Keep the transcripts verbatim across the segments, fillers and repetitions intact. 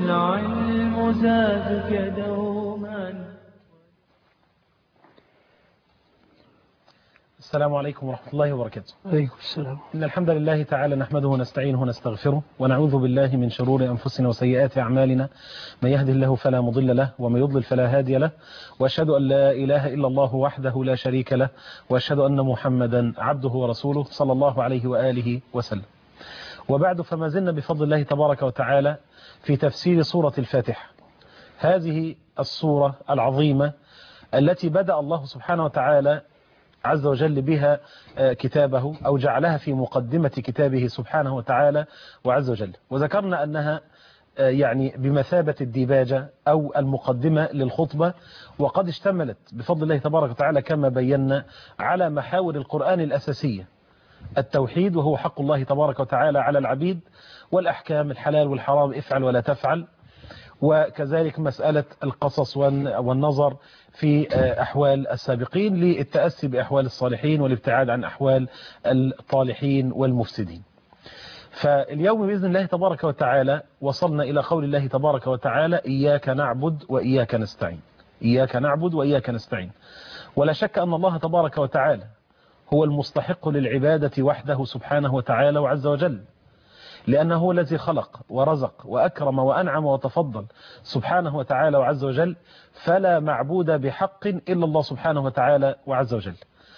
والعلم زادك دوما. السلام عليكم ورحمة الله وبركاته. عليكم السلام. إن الحمد لله تعالى نحمده ونستعينه ونستغفره ونعوذ بالله من شرور أنفسنا وسيئات أعمالنا، من يهده الله فلا مضل له ومن يضلل فلا هادي له، وأشهد أن لا إله إلا الله وحده لا شريك له، وأشهد أن محمدا عبده ورسوله صلى الله عليه وآله وسلم. وبعد، فما زلنا بفضل الله تبارك وتعالى في تفسير سورة الفاتحة، هذه السورة العظيمة التي بدأ الله سبحانه وتعالى عز وجل بها كتابه، أو جعلها في مقدمة كتابه سبحانه وتعالى وعز وجل. وذكرنا أنها يعني بمثابة الديباجة أو المقدمة للخطبة، وقد اشتملت بفضل الله تبارك وتعالى كما بينا على محاور القرآن الأساسية: التوحيد وهو حق الله تبارك وتعالى على العبيد، والأحكام الحلال والحرام افعل ولا تفعل، وكذلك مسألة القصص والنظر في أحوال السابقين للتأسي بأحوال الصالحين والابتعاد عن أحوال الطالحين والمفسدين. فاليوم بإذن الله تبارك وتعالى وصلنا إلى قول الله تبارك وتعالى: إياك نعبد وإياك نستعين. إياك نعبد وإياك نستعين. ولا شك أن الله تبارك وتعالى هو المستحق للعبادة وحده سبحانه وتعالى وعز وجل، لأنه هو الذي خلق ورزق وأكرم وأنعم وتفضل سبحانه وتعالى وعز وجل، فلا معبود بحق إلا الله سبحانه وتعالى وعز وجل.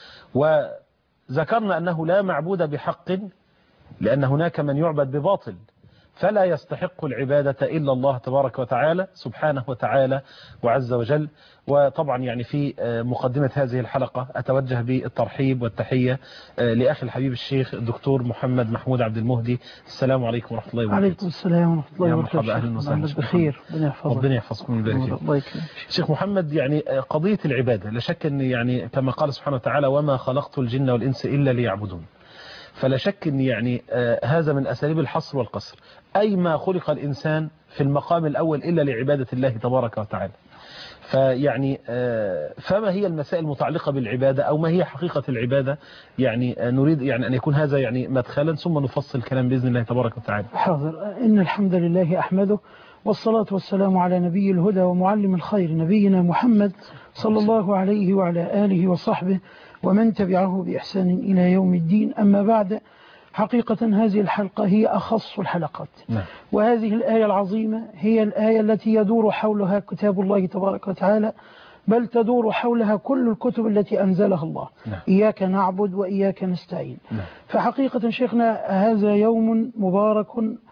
وذكرنا أنه لا معبود بحق لأن هناك من يعبد بباطل، فلا يستحق العبادة إلا الله تبارك وتعالى سبحانه وتعالى وعز وجل. وطبعا يعني في مقدمة هذه الحلقة أتوجه بالترحيب والتحية لأخي الحبيب الشيخ الدكتور محمد محمود عبد المهدي. السلام عليكم ورحمة الله وبركاته. عليكم السلام ورحمة الله وبركاته. أهلا وسهلا بخير. ربنا يحفظكم ويبارك فيك. شيخ محمد، يعني قضية العبادة لا شك أن يعني كما قال سبحانه وتعالى: وما خلقت الجن والإنس إلا ليعبدون. فلا شك أن يعني آه هذا من أساليب الحصر والقصر، أي ما خلق الإنسان في المقام الأول إلا لعبادة الله تبارك وتعالى. فيعني آه فما هي المسائل المتعلقة بالعبادة، أو ما هي حقيقة العبادة؟ يعني آه نريد يعني أن يكون هذا يعني مدخلا، ثم نفصل الكلام بإذن الله تبارك وتعالى. حاضر. إن الحمد لله أحمده، والصلاة والسلام على نبي الهدى ومعلم الخير، نبينا محمد صلى الله عليه وعلى آله وصحبه ومن تبعه بإحسان إلى يوم الدين. أما بعد، حقيقة هذه الحلقة هي أخص الحلقات. نعم. وهذه الآية العظيمة هي الآية التي يدور حولها كتاب الله تبارك وتعالى، بل تدور حولها كل الكتب التي أنزلها الله. نعم. إياك نعبد وإياك نستعين. نعم. فحقيقة شيخنا هذا يوم مبارك،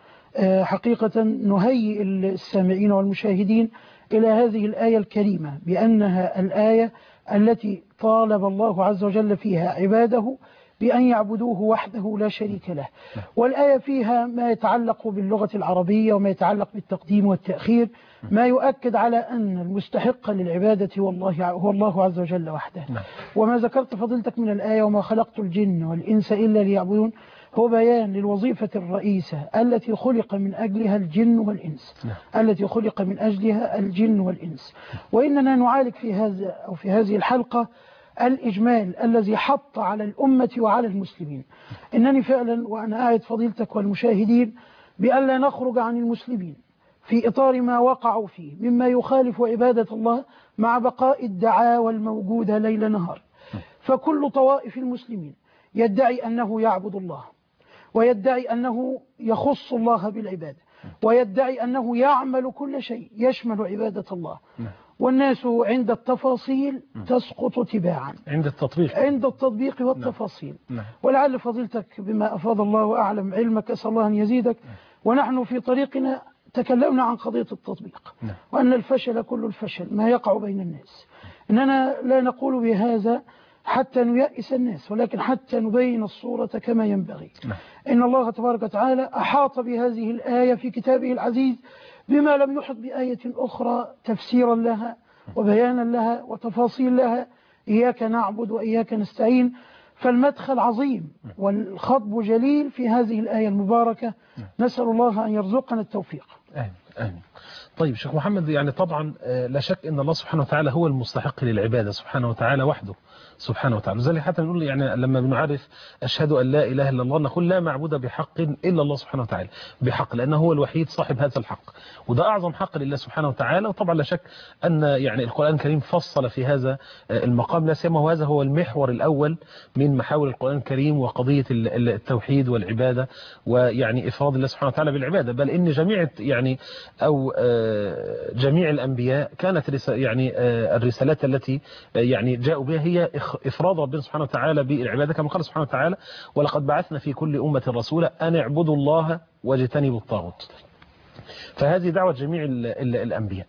حقيقة نهيئ السامعين والمشاهدين إلى هذه الآية الكريمة بأنها الآية التي طالب الله عز وجل فيها عباده بأن يعبدوه وحده لا شريك له. والآية فيها ما يتعلق باللغة العربية وما يتعلق بالتقديم والتأخير، ما يؤكد على أن المستحق للعبادة والله هو الله عز وجل وحده. وما ذكرت فضيلتك من الآية: وما خلقت الجن والإنس إلا ليعبدون، هو بيان للوظيفة الرئيسة التي خلق من أجلها الجن والإنس، التي خلق من أجلها الجن والإنس. وإننا نعالج في هذا أو في هذه الحلقة الإجمال الذي حط على الأمة وعلى المسلمين. إنني فعلا وأنا قاعد فضيلتك والمشاهدين بألا نخرج عن المسلمين في إطار ما وقعوا فيه مما يخالف عبادة الله، مع بقاء الدعاوى الموجودة ليل نهار. فكل طوائف المسلمين يدعي أنه يعبد الله، ويدعي أنه يخص الله بالعبادة، ويدعي أنه يعمل كل شيء يشمل عبادة الله. والناس عند التفاصيل تسقط تباعا، عند التطبيق عند التطبيق والتفاصيل. نعم. ولعل فضيلتك بما أفاض الله أعلم علمك، أسأل الله أن يزيدك. نعم. ونحن في طريقنا تكلمنا عن قضية التطبيق. نعم. وأن الفشل كل الفشل ما يقع بين الناس. إننا لا نقول بهذا حتى نيأس الناس، ولكن حتى نبين الصورة كما ينبغي. نعم. إن الله تبارك وتعالى أحاط بهذه الآية في كتابه العزيز بما لم يحط بآية أخرى تفسيرا لها وبيانا لها وتفاصيل لها: إياك نعبد وإياك نستعين. فالمدخل عظيم والخطب جليل في هذه الآية المباركة. نسأل الله أن يرزقنا التوفيق. آمين آمين. طيب شيخ محمد، يعني طبعا لا شك ان الله سبحانه وتعالى هو المستحق للعبادة سبحانه وتعالى وحده سبحانه وتعالى. لذلك حتى نقول يعني لما بنعرف أشهد أن لا إله إلا الله نقول لا معبود بحق إلا الله سبحانه وتعالى بحق، لأنه هو الوحيد صاحب هذا الحق، وده أعظم حق لله سبحانه وتعالى. وطبعا لا شك أن يعني القرآن الكريم فصل في هذا المقام، لا سيما وهذا هو المحور الأول من محاور القرآن الكريم، وقضية التوحيد والعبادة، ويعني إفراد الله سبحانه وتعالى بالعبادة. بل إن جميع يعني أو جميع الأنبياء كانت يعني الرسالات التي يعني جاءوا بها هي إفراد ربنا سبحانه وتعالى بالعبادة، كما قال سبحانه وتعالى ولقد بعثنا في كل أمة رسولا أن اعبدوا الله واجتنبوا الطاغوت. فهذه دعوة جميع ال ال الأنبياء.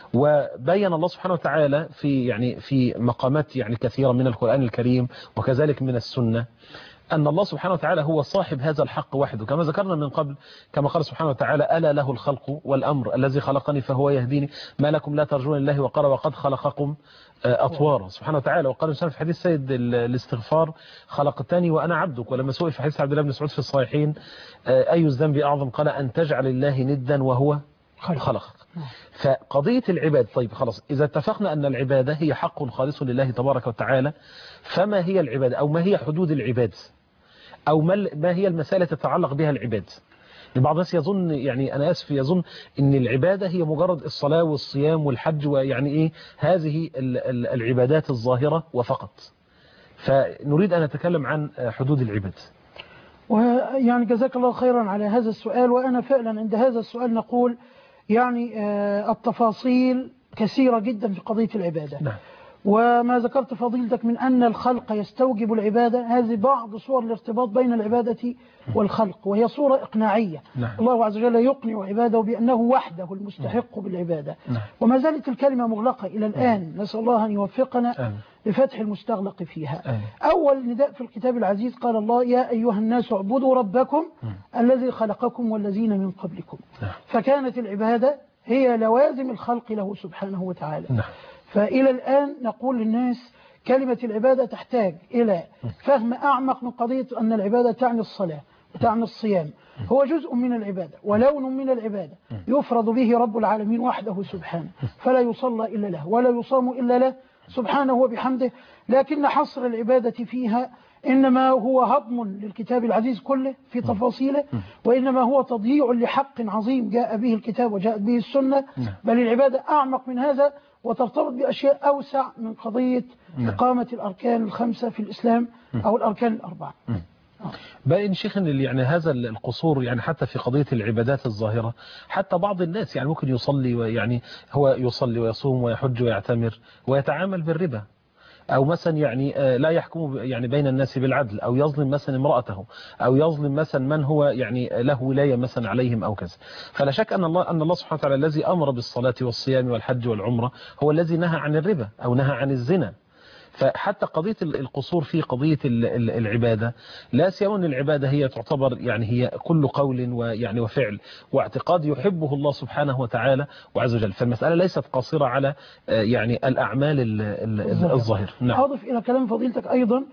وبين الله سبحانه وتعالى في يعني في مقامات يعني كثيرة من القرآن الكريم وكذلك من السنة أن الله سبحانه وتعالى هو صاحب هذا الحق وحده، كما ذكرنا من قبل، كما قال سبحانه وتعالى ألا له الخلق والأمر الذي خلقني فهو يهديني ما لكم لا ترجون الله وقال وقد خلقكم أطوارا سبحانه وتعالى. وقال الإنسان في حديث سيد الاستغفار خلقتني وأنا عبدك. ولما سئل في حديث عبد الله بن مسعود في الصحيحين أي الذنب أعظم قال أن تجعل الله ندا وهو خلقك. فقضية العباد، طيب خلاص إذا اتفقنا أن العبادة هي حق خالص لله تبارك وتعالى، فما هي العبادة أو ما هي حدود العباد أو ما هي المسائل تتعلق بها العباد؟ بعض الناس يظن، يعني أنا آسف، يظن أن العبادة هي مجرد الصلاة والصيام والحج، ويعني إيه هذه العبادات الظاهرة وفقط. فنريد أن نتكلم عن حدود العباد. ويعني جزاك الله خيرا على هذا السؤال. وأنا فعلا عند هذا السؤال نقول يعني التفاصيل كثيرة جدا في قضية العبادة. نعم. وما ذكرت فضيلتك من أن الخلق يستوجب العبادة، هذه بعض صور الارتباط بين العبادة والخلق، وهي صورة إقناعية. نعم. الله عز وجل يقنع عباده بأنه وحده المستحق بالعبادة. نعم. وما زالت الكلمة مغلقة إلى الآن. نسأل الله أن يوفقنا أم. لفتح المستغلق فيها. أم. أول نداء في الكتاب العزيز قال الله يا أيها الناس اعبدوا ربكم أم. الذي خلقكم والذين من قبلكم. أم. فكانت العبادة هي لوازم الخلق له سبحانه وتعالى. نعم. فإلى الآن نقول للناس كلمة العبادة تحتاج إلى فهم أعمق من قضية أن العبادة تعني الصلاة وتعني الصيام. هو جزء من العبادة ولون من العبادة يفرض به رب العالمين وحده سبحانه، فلا يصلى إلا له ولا يصام إلا له سبحانه وبحمده. لكن حصر العبادة فيها إنما هو هضم للكتاب العزيز كله في تفاصيله، وإنما هو تضييع لحق عظيم جاء به الكتاب وجاءت به السنة. بل العبادة أعمق من هذا وترتبط بأشياء أوسع من قضية إقامة الأركان الخمسة في الإسلام أو الأركان الأربعة. بقى شيخ يعني هذا القصور يعني حتى في قضية العبادات الظاهرة، حتى بعض الناس يعني ممكن يصلي ويعني هو يصلي ويصوم ويحج ويعتمر ويتعامل بالربا، أو مثلا يعني لا يحكم يعني بين الناس بالعدل، أو يظلم مثلا امرأته، أو يظلم مثلا من هو يعني له ولاية مثلا عليهم أو كذا. فلا شك أن الله أن الله سبحانه وتعالى الذي أمر بالصلاة والصيام والحج والعمرة هو الذي نهى عن الربا أو نهى عن الزنا. فحتى قضية القصور في قضية العبادة، لا سيما أن العبادة هي تعتبر يعني هي كل قول ويعني وفعل واعتقاد يحبه الله سبحانه وتعالى وعز وجل. فالمسألة ليست قاصرة على يعني الأعمال الظاهرة. نعم. أضف إلى كلام فضيلتك أيضا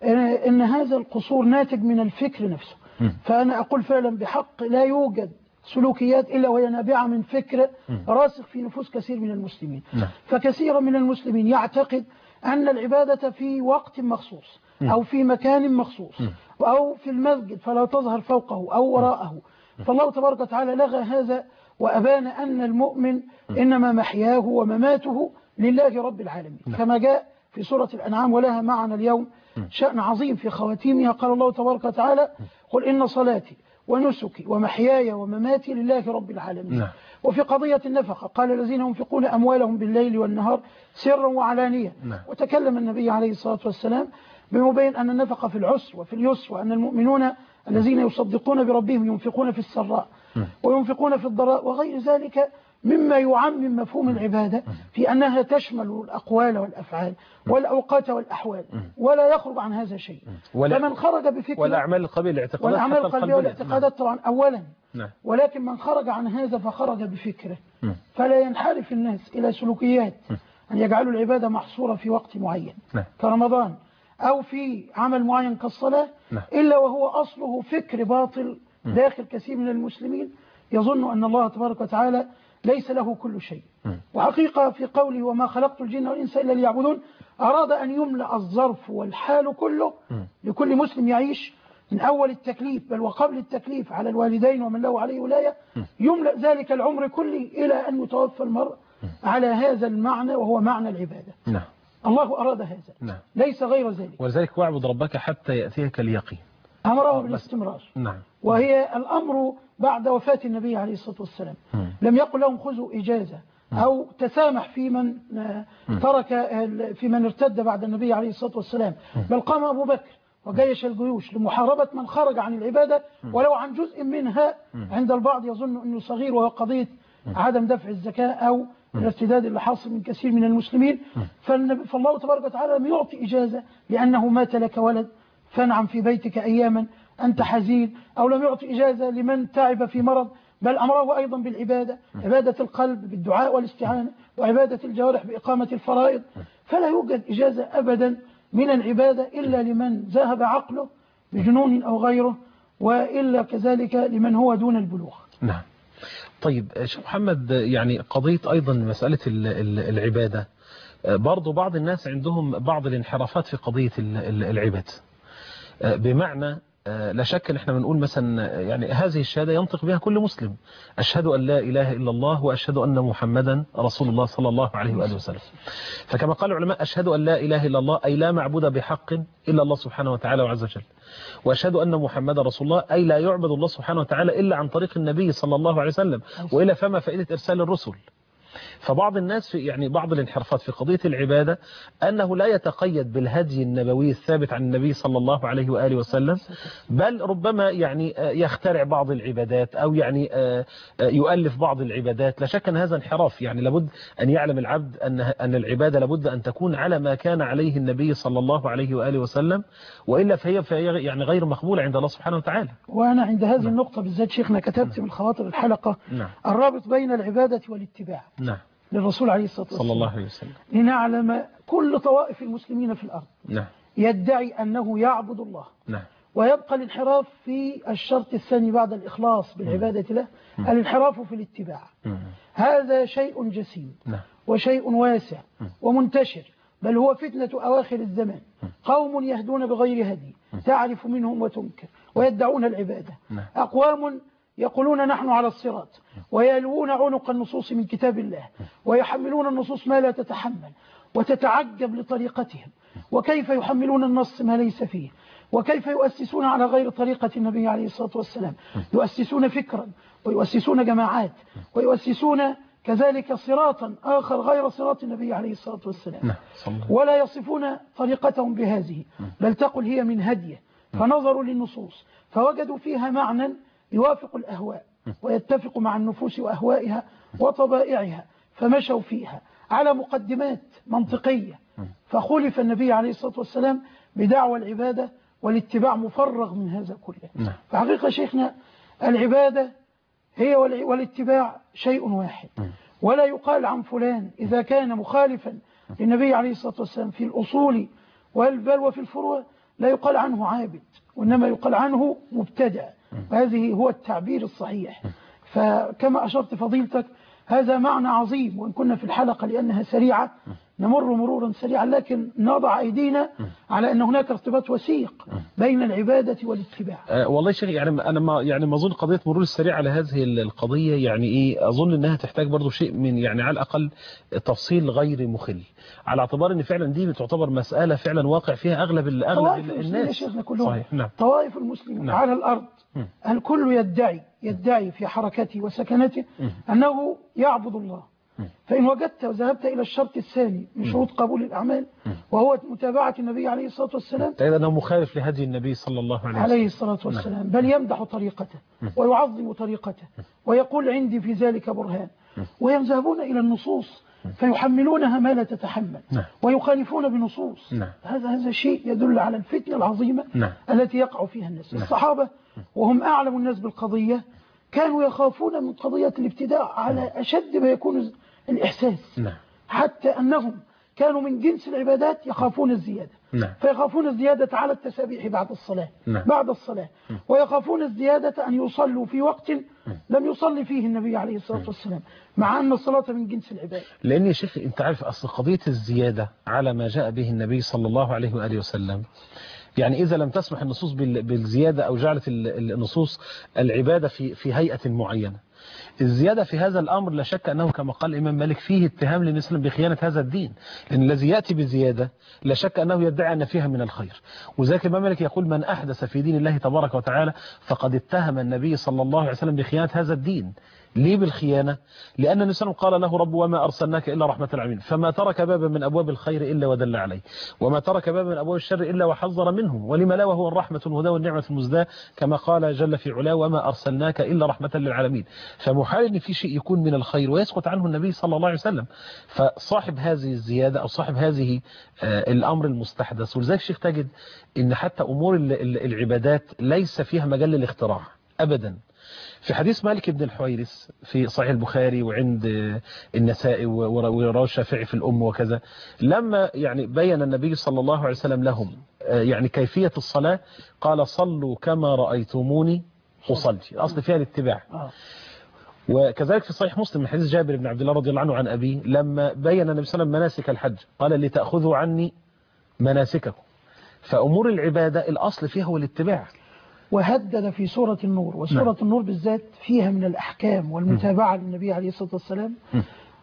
أن هذا القصور ناتج من الفكر نفسه. م. فأنا أقول فعلا بحق لا يوجد سلوكيات إلا وهي نابعة من فكر راسخ في نفوس كثير من المسلمين. م. فكثير من المسلمين يعتقد أن العبادة في وقت مخصوص أو في مكان مخصوص أو في المسجد فلا تظهر فوقه أو وراءه. فالله تبارك وتعالى لغى هذا وأبان أن المؤمن إنما محياه ومماته لله رب العالمين، كما جاء في سورة الأنعام ولها معنا اليوم شأن عظيم في خواتيمها. قال الله تبارك وتعالى قل إن صلاتي ونسكي ومحياي ومماتي لله رب العالمين. نعم. وفي قضية النفقة قال الذين ينفقون أموالهم بالليل والنهار سرا وعلانية. نعم. وتكلم النبي عليه الصلاة والسلام بمبين أن النفقة في العسر وفي اليسر، وأن المؤمنون الذين يصدقون بربهم ينفقون في السراء وينفقون في الضراء وغير ذلك مما يعمم مفهوم العبادة في أنها تشمل الأقوال والأفعال والأوقات والأحوال ولا يخرج عن هذا شيء. فمن خرج بفكرة والأعمال القلبية الاعتقادات والأعمال القلبية والاعتقادات طبعا أولا. نعم. ولكن من خرج عن هذا فخرج بفكره. فلا ينحرف الناس إلى سلوكيات أن يجعلوا العبادة محصورة في وقت معين. نعم. كرمضان أو في عمل معين كالصلاة. نعم. إلا وهو أصله فكر باطل داخل كثير من المسلمين يظن أن الله تبارك وتعالى ليس له كل شيء. وحقيقة في قوله وما خلقت الجن والإنس إلا ليعبدون أراد أن يملأ الظرف والحال كله لكل مسلم يعيش من أول التكليف بل وقبل التكليف على الوالدين ومن له عليه ولاية، يملأ ذلك العمر كله إلى أن يتوفى المرء على هذا المعنى وهو معنى العبادة. نعم. الله أراد هذا. نعم. ليس غير ذلك. ولذلك واعبد ربك حتى يأتيك اليقين. أمره بالاستمرار. نعم. وهي الأمر بعد وفاة النبي عليه الصلاة والسلام. لم يقل لهم خذوا إجازة أو تسامح في من ترك في من ارتد بعد النبي عليه الصلاة والسلام، بل قام أبو بكر وجيش الجيوش لمحاربة من خرج عن العبادة ولو عن جزء منها. عند البعض يظن أنه صغير وهو قضية عدم دفع الزكاة أو الارتداد اللي حاصل من كثير من المسلمين. فالله تبارك وتعالى لم يعطي إجازة لأنه مات لك ولد فانعم في بيتك أياما أنت حزين، أو لم يعطي إجازة لمن تعب في مرض، بل أمره أيضا بالعبادة، عبادة القلب بالدعاء والاستعانة، وعبادة الجوارح بإقامة الفرائض. فلا يوجد إجازة أبدا من العبادة إلا لمن ذهب عقله بجنون أو غيره، وإلا كذلك لمن هو دون البلوغ. نعم. طيب شيخ محمد، يعني قضية أيضا مسألة العبادة، برضو بعض الناس عندهم بعض الانحرافات في قضية العبادة، بمعنى لا شك ان احنا بنقول مثلا يعني هذه الشهادة ينطق بها كل مسلم، أشهد أن لا إله إلا الله وأشهد أن محمدا رسول الله صلى الله عليه وآله وسلم. فكما قال العلماء أشهد أن لا إله إلا الله أي لا معبود بحق إلا الله سبحانه وتعالى وعز وجل، وأشهد أن محمدا رسول الله أي لا يعبد الله سبحانه وتعالى إلا عن طريق النبي صلى الله عليه وسلم، وإلا فما فائدة إرسال الرسل. فبعض الناس في يعني بعض الانحرافات في قضية العبادة أنه لا يتقيد بالهدي النبوي الثابت عن النبي صلى الله عليه وآله وسلم، بل ربما يعني يخترع بعض العبادات أو يعني يؤلف بعض العبادات. لا شك أن هذا انحراف، يعني لابد أن يعلم العبد أن أن العبادة لابد أن تكون على ما كان عليه النبي صلى الله عليه وآله وسلم، وإلا فهي, فهي يعني غير مقبولة عند الله سبحانه وتعالى. وأنا عند هذه نعم. النقطة بالذات شيخنا كتبت من خواطر الحلقة نعم. الرابط بين العبادة والاتباع نعم. للرسول عليه الصلاة والسلام صلى الله عليه وسلم، لنعلم كل طوائف المسلمين في الأرض نعم. يدعي أنه يعبد الله نعم. ويبقى الانحراف في الشرط الثاني بعد الإخلاص بالعبادة له، مم. الانحراف في الاتباع. مم. هذا شيء جسيم نعم. وشيء واسع مم. ومنتشر، بل هو فتنة أواخر الزمان. مم. قوم يهدون بغير هدي مم. تعرف منهم وتنكر ويدعون العبادة. مم. أقوام يقولون نحن على الصراط ويلوون عنق النصوص من كتاب الله ويحملون النصوص ما لا تتحمل، وتتعجب لطريقتهم وكيف يحملون النص ما ليس فيه، وكيف يؤسسون على غير طريقة النبي عليه الصلاة والسلام، يؤسسون فكرا ويؤسسون جماعات ويؤسسون كذلك صراطا آخر غير صراط النبي عليه الصلاة والسلام، ولا يصفون طريقتهم بهذه، بل تقل هي من هديه. فنظروا للنصوص فوجدوا فيها معنى يوافق الأهواء ويتفق مع النفوس وأهوائها وطبائعها، فمشوا فيها على مقدمات منطقية، فخلف النبي عليه الصلاة والسلام بدعوى العبادة والاتباع مفرغ من هذا كله. فحقيقة شيخنا العبادة هي والاتباع شيء واحد، ولا يقال عن فلان إذا كان مخالفا للنبي عليه الصلاة والسلام في الأصول والبل وفي الفروع لا يقال عنه عابد، وإنما يقال عنه مبتدع، وهذه هو التعبير الصحيح. فكما أشرت فضيلتك هذا معنى عظيم، وإن كنا في الحلقة لأنها سريعة نمر مرورا سريعا، لكن نضع أيدينا على أن هناك ارتباط وثيق بين العبادة والاتباع. أه والله شيخ، يعني أنا ما يعني ما أظن قضية مرور السريع على هذه القضية يعني إيه، أظن أنها تحتاج برضو شيء من يعني على الأقل تفصيل غير مخل، على اعتبار أن فعلا دي بتعتبر مسألة فعلا واقع فيها أغلب أغلب الناس. شيخنا كلهم صحيح. نعم. طوائف المسلمين نعم. على الأرض الكل يدعي يدعي في حركته وسكنته أنه يعبد الله. فإن وجدت وذهبت إلى الشرط الثاني من شروط قبول الأعمال وهو متابعة النبي عليه الصلاة والسلام، تجد أنه مخالف لهدي النبي صلى الله عليه وسلم عليه الصلاة والسلام، بل يمدح طريقته ويعظم طريقته ويقول عندي في ذلك برهان، ويذهبون إلى النصوص فيحملونها ما لا تتحمل ويخالفون بنصوص. هذا هذا شيء يدل على الفتنة العظيمة التي يقع فيها الناس. الصحابة وهم أعلم الناس بالقضية كانوا يخافون من قضية الابتداع على أشد ما يكون الإحساس، حتى أنهم كانوا من جنس العبادات يخافون الزيادة، نعم. فيخافون الزيادة على التسابيح بعد الصلاة نعم. بعد الصلاة ويخافون الزيادة أن يصلوا في وقت لم يصلي فيه النبي عليه الصلاة والسلام، مع أن الصلاة من جنس العبادة. لأن يا شيخ أنت عارف أصل قضية الزيادة على ما جاء به النبي صلى الله عليه وآله وسلم، يعني إذا لم تسمح النصوص بالزيادة أو جعلت النصوص العبادة في في هيئة معينة، الزيادة في هذا الأمر لا شك أنه كما قال الإمام مالك فيه اتهام للمسلم بخيانة هذا الدين، لأن الذي يأتي بزيادة لا شك أنه يدعي أن فيها من الخير. وذلك الإمام مالك يقول من أحدث في دين الله تبارك وتعالى فقد اتهم النبي صلى الله عليه وسلم بخيانة هذا الدين. ليه بالخيانة؟ لأن النبي صلى الله عليه وسلم قال له رب وما أرسلناك إلا رحمة العالمين، فما ترك بابا من أبواب الخير إلا ودل عليه، وما ترك بابا من أبواب الشر إلا وحذر منه، ولما لا وهو الرحمة والهدى والنعمة المزداة كما قال جل في علاه وما أرسلناك إلا رحمة للعالمين. فمحال أن في شيء يكون من الخير ويسقط عنه النبي صلى الله عليه وسلم. فصاحب هذه الزيادة أو صاحب هذه الأمر المستحدث، ولذلك الشيخ تجد أن حتى أمور العبادات ليس فيها مجال للاختراع أبدا. في حديث مالك بن الحويرث في صحيح البخاري وعند النسائي ورواه الشافعي في الأم وكذا، لما يعني بين النبي صلى الله عليه وسلم لهم يعني كيفية الصلاة قال صلوا كما رأيتموني أصلي، الأصل فيها الاتباع. وكذلك في صحيح مسلم من حديث جابر بن عبد الله رضي الله عنه عن أبيه لما بين النبي صلى الله عليه وسلم مناسك الحج قال لتأخذوا عني مناسككم. فأمور العبادة الأصل فيها هو الاتباع. وهدد في سورة النور، وسورة نعم. النور بالذات فيها من الأحكام والمتابعة م. للنبي عليه الصلاة والسلام م.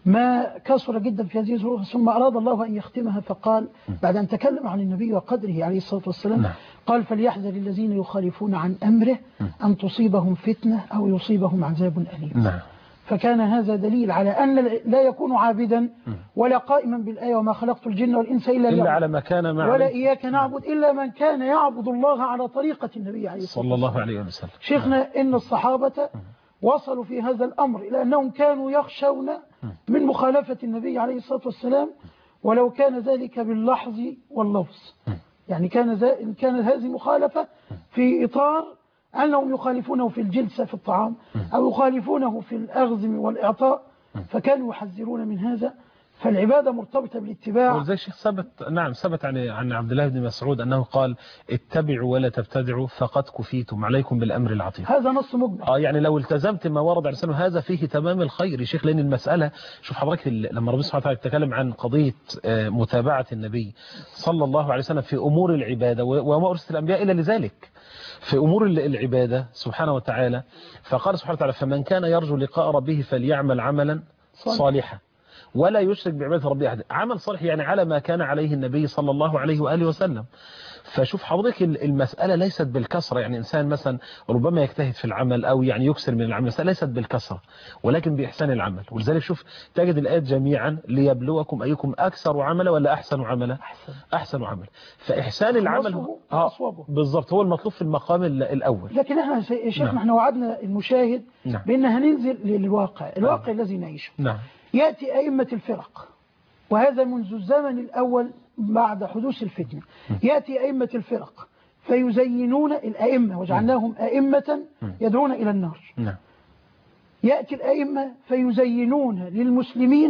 ما كثر جدا في هذه السورة، ثم أراد الله أن يختمها فقال م. بعد أن تكلم عن النبي وقدره عليه الصلاة والسلام نعم. قال فليحذر الذين يخالفون عن أمره م. أن تصيبهم فتنة أو يصيبهم عذاب أليم نعم. فكان هذا دليل على أن لا يكون عابدا ولا قائما بالآية وما خلقت الجن والإنس إلا, إلا على ما كان معه ولا إياك نعبد إلا من كان يعبد الله على طريقة النبي عليه الصلاة والسلام صلى الله عليه وسلم. شيخنا إن الصحابة وصلوا في هذا الأمر إلى أنهم كانوا يخشون من مخالفة النبي عليه الصلاة والسلام ولو كان ذلك باللحظ واللفظ، يعني كان كانت هذه مخالفة في إطار أنهم يخالفونه في الجلسة في الطعام أو يخالفونه في الأخذ والإعطاء، فكانوا يحذرون من هذا. فالعبادة مرتبطة بالاتباع. وزي الشيخ ثبت نعم ثبت عن عن عبد الله بن مسعود أنه قال اتبعوا ولا تبتدعوا فقد كفيتم عليكم بالأمر العتيق. هذا نص مجمل. اه يعني لو التزمت ما ورد على سنه هذا فيه تمام الخير يا شيخ. لأن المسألة شوف حضرتك لما ربنا سبحانه وتعالى يتكلم عن قضية متابعة النبي صلى الله عليه وسلم في أمور العبادة وما أرسل الأنبياء إلا لذلك في أمور العبادة سبحانه وتعالى، فقال سبحانه وتعالى فمن كان يرجو لقاء ربه فليعمل عملا صالحا ولا يشرك بعبادة ربه أحد. عمل صالح يعني على ما كان عليه النبي صلى الله عليه وآله وسلم. فشوف حضرتك المسألة ليست بالكسرة، يعني إنسان مثلا ربما يجتهد في العمل أو يعني يكسر من العمل، المسألة ليست بالكسرة ولكن بإحسان العمل. ولذلك شوف تجد الآيات جميعا ليبلوكم أيكم أكثر عملا ولا أحسن عملا أحسن, أحسن عمل. فإحسان العمل هو آه بالضبط هو المطلوب في المقام الأول. لكن احنا يا شيخ نعم. احنا وعدنا المشاهد نعم. بأن هننزل للواقع الواقع نعم. الذي نعيشه نعم. يأتي أئمة الفرق، وهذا منذ الزمن الأول بعد حدوث الفتنة، يأتي أئمة الفرق فيزينون الأئمة وجعلناهم أئمة يدعون إلى النار. يأتي الأئمة فيزينون للمسلمين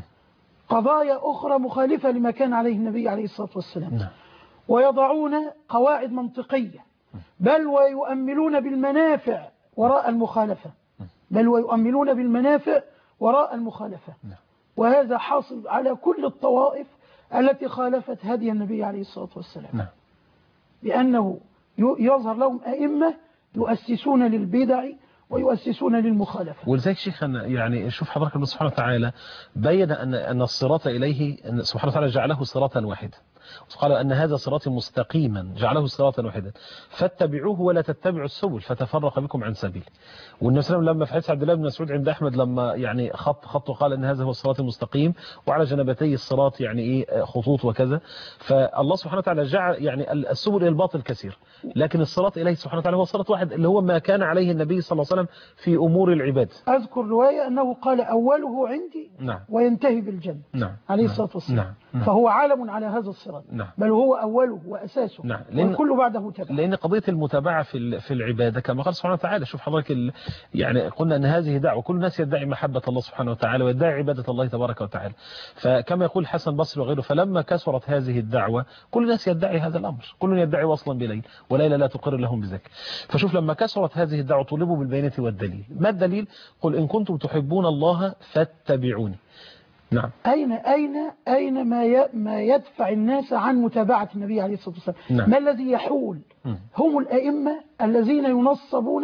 قضايا أخرى مخالفة لما كان عليه النبي عليه الصلاة والسلام، ويضعون قواعد منطقية بل ويؤملون بالمنافع وراء المخالفة بل ويؤملون بالمنافع وراء المخالفة. وهذا حاصل على كل الطوائف التي خالفت هدي النبي عليه الصلاة والسلام نعم. لأنه يظهر لهم أئمة يؤسسون للبدع ويؤسسون للمخالفة. ولذلك شيخنا يعني شوف حضرتك الله سبحانه وتعالى بين أن أن الصراط إليه أن سبحانه وتعالى جعله صراطا واحدا، قال أن هذا صراطي مستقيما جعله صراطا واحدا فاتبعوه ولا تتبعوا السبل فتفرق بكم عن سبيله. والنبي صلى الله عليه وسلم لما في حديث عبد الله بن مسعود عند أحمد لما يعني خط خط وقال أن هذا هو الصراط المستقيم وعلى جنبتي الصراط يعني إيه خطوط وكذا، فالله سبحانه وتعالى جعل يعني السبل إلى الباطل كثير لكن الصراط إليه سبحانه وتعالى هو صراط واحد اللي هو ما كان عليه النبي صلى الله عليه وسلم في أمور العباد. أذكر رواية أنه قال أوله عندي نعم. وينتهي بالجنة نعم. عليه الصلاة والسلام نعم. نعم. فهو عالم على هذا الصراط. أيضا، نعم. بل هو أوله وأساسه، نعم. والكل بعده تبع. لأن قضية المتابعة في في العبادة كما قال سبحانه وتعالى، شوف حضرتك ال... يعني قلنا أن هذه دعوة، كل الناس يدعي محبة الله سبحانه وتعالى ويدعي عبادة الله تبارك وتعالى. فكما يقول حسن بصري وغيره، فلما كثرت هذه الدعوة كل الناس يدعي هذا الأمر، كل يدعي وصلا بليل وليلة لا تقر لهم بذلك. فشوف لما كثرت هذه الدعوة طلبوا بالبينة والدليل. ما الدليل؟ قل إن كنتم تحبون الله فاتبعوني. نعم. أين أين أين ما ما يدفع الناس عن متابعة النبي عليه الصلاة والسلام؟ نعم. ما الذي يحول؟ م. هم الأئمة الذين ينصبون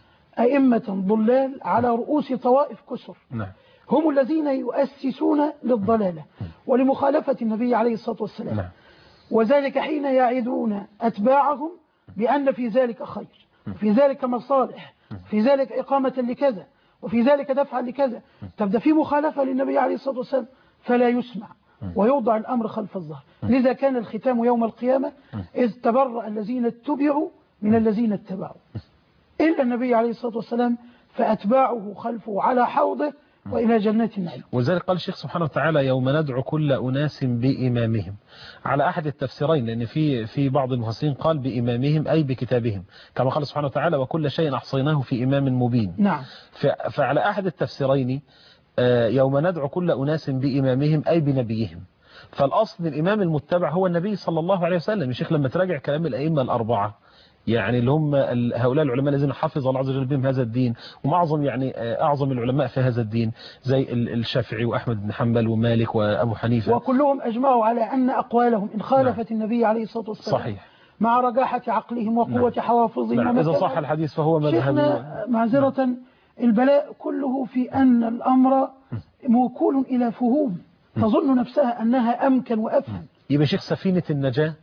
أئمة ضلال على رؤوس طوائف كسر. نعم. هم الذين يؤسسون للضلالة ولمخالفة النبي عليه الصلاة والسلام. نعم. وذلك حين يعدون أتباعهم بأن في ذلك خير، في ذلك مصالح، في ذلك إقامة لكذا، وفي ذلك دفعا لكذا. تبدأ في مخالفة للنبي عليه الصلاة والسلام فلا يسمع ويوضع الأمر خلف الظهر. لذا كان الختام يوم القيامة إذ تبرأ الذين اتبعوا من الذين اتبعوا إلا النبي عليه الصلاة والسلام فأتباعه خلفه على حوضه وإلى جنات النعيم. وذلك قال الشيخ سبحانه وتعالى يوم ندعو كل أناس بإمامهم، على أحد التفسيرين، لأن في في بعض المفسرين قال بإمامهم أي بكتابهم، كما قال سبحانه وتعالى وكل شيء أحصيناه في إمام مبين. نعم. فعلى أحد التفسيرين يوم ندعو كل أناس بإمامهم أي بنبيهم. فالأصل الإمام المتبع هو النبي صلى الله عليه وسلم. يا شيخ لما تراجع كلام الأئمة الأربعة، يعني اللي هم هؤلاء العلماء الذين حفظ الله عز وجل بهم هذا الدين، ومعظم يعني أعظم العلماء في هذا الدين زي الشافعي وأحمد بن حنبل ومالك وأبو حنيفة، وكلهم أجمعوا على أن أقوالهم إن خالفت نعم. النبي عليه الصلاة والسلام صحيح، مع رجاحة عقلهم وقوة نعم. حوافظهم نعم. إذا صح الحديث فهو مذهب. معذرة نعم. البلاء كله في أن الأمر موكول إلى فهوم تظن نفسها أنها أمكن وأفهم. يبقى شيخ سفينة النجاة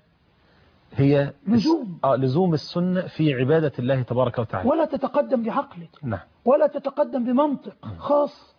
هي لزوم آه لزوم السنة في عبادة الله تبارك وتعالى، ولا تتقدم بعقلك نعم. ولا تتقدم بمنطق خاص،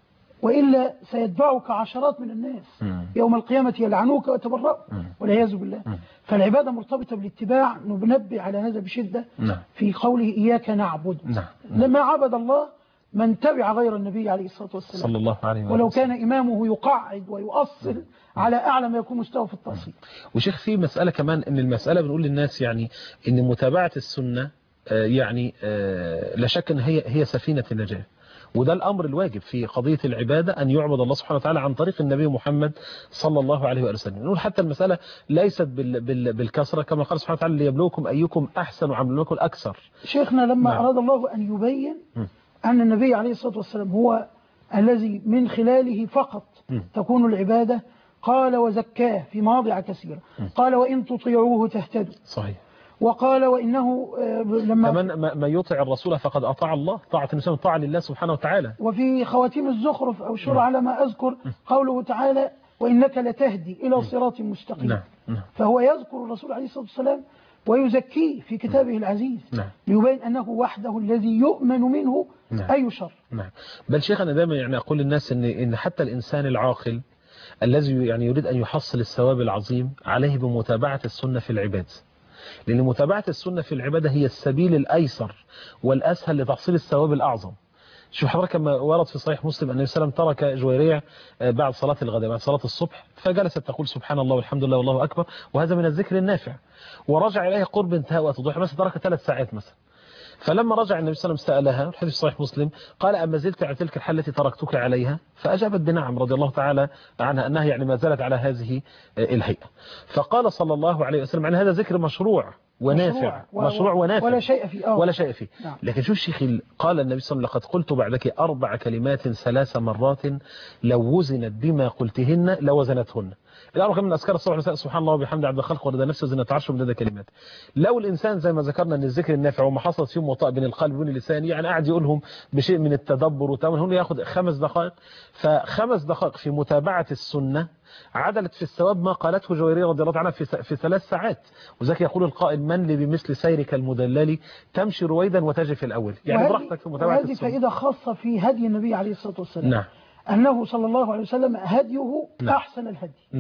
وإلا سيتبعك عشرات من الناس يوم القيامة يلعنوك ويتبرؤوا والعياذ بالله. فالعبادة مرتبطة بالاتباع، نبنبه على هذا بشدة في قوله إياك نعبد. لما عبد الله من تبع غير النبي عليه الصلاة والسلام صلى الله عليه وسلم، ولو كان إمامه يقعد ويؤصل على أعلى ما يكون مستوى في التأصيل. وشيخ في مسألة كمان، إن المسألة بنقول للناس يعني إن متابعة السنة يعني لا شك إن هي هي سفينة النجاة، وده الأمر الواجب في قضية العبادة، أن يعبد الله سبحانه وتعالى عن طريق النبي محمد صلى الله عليه وسلم. نقول حتى المسألة ليست بال بال بالكسرة، كما قال سبحانه وتعالى ليبلوكم أيكم أحسن عملا لكم الأكثر. شيخنا لما نعم. أراد الله أن يبين م. أن النبي عليه الصلاة والسلام هو الذي من خلاله فقط م. تكون العبادة، قال وزكاه في مواضع كثيرة، م. قال وإن تطيعوه تهتدوا صحيح، وقال وإنه لما كمان ما يطع الرسول فقد أطاع الله، طاعة الإنسان طاعة لله سبحانه وتعالى. وفي خواتيم الزخرف أو شرع على ما أذكر قوله تعالى وإنك لتهدي إلى صراط مستقيم. نعم. نعم. فهو يذكر الرسول عليه الصلاة والسلام ويزكيه في كتابه العزيز، نعم. ليبين أنه وحده الذي يؤمن منه نعم. أي شر. نعم. بل شيخ أنا دائما يعني أقول للناس إن إن حتى الإنسان العاقل الذي يعني يريد أن يحصل الثواب العظيم عليه بمتابعة السنة في العبادة، لأن متابعة السنة في العبادة هي السبيل الأيسر والأسهل لتحصيل الثواب الأعظم. شوف حضرتك كما ورد في صحيح مسلم أن النبي صلى الله عليه وسلم ترك جويريع بعد صلاة الغداء بعد صلاة الصبح، فجلست تقول سبحان الله والحمد لله والله أكبر، وهذا من الذكر النافع، ورجع إليها قرب انتهاء وقت الضحى، مثلا ترك ثلاث ساعات مثلا. فلما رجع النبي صلى الله عليه وسلم سألها، الحديث صحيح مسلم، قال أما زلت على تلك الحال التي تركتك عليها؟ فأجابت بنعم رضي الله تعالى عنها، أنها يعني ما زالت على هذه الهيئة. فقال صلى الله عليه وسلم عن هذا ذكر مشروع ونافع، مشروع, مشروع ونافع ولا شيء فيه آه. ولا شيء فيه نعم. لكن شو الشيخ قال النبي صلى الله عليه وسلم لقد قلت بعدك أربع كلمات ثلاث مرات لو وزنت بما قلتهن لوزنتهن. الأمر من أذكار الصبح والمساء سبحان الله وبحمد عبد الخلق ورضا نفسه زنة عرشه ومداد كلمات. لو الإنسان زي ما ذكرنا أن الذكر النافع وما حصلت فيه وطاء بين القلب وبين اللسان، يعني قاعد يقولهم بشيء من التدبر وتأمل، هنا ياخذ خمس دقائق، فخمس دقائق في متابعة السنة عدلت في الثواب ما قالته جويرية رضي الله عنها في في ثلاث ساعات. وذاك يقول القائل من لي بمثل سيرك المدلل تمشي رويدا وتجي في الأول، يعني براحتك في متابعة السنة. وهذه فائدة خاصة في هدي النبي عليه الصلاة والسلام. نعم. أنه صلى الله عليه وسلم هديه نعم. أحسن الهدي. نعم.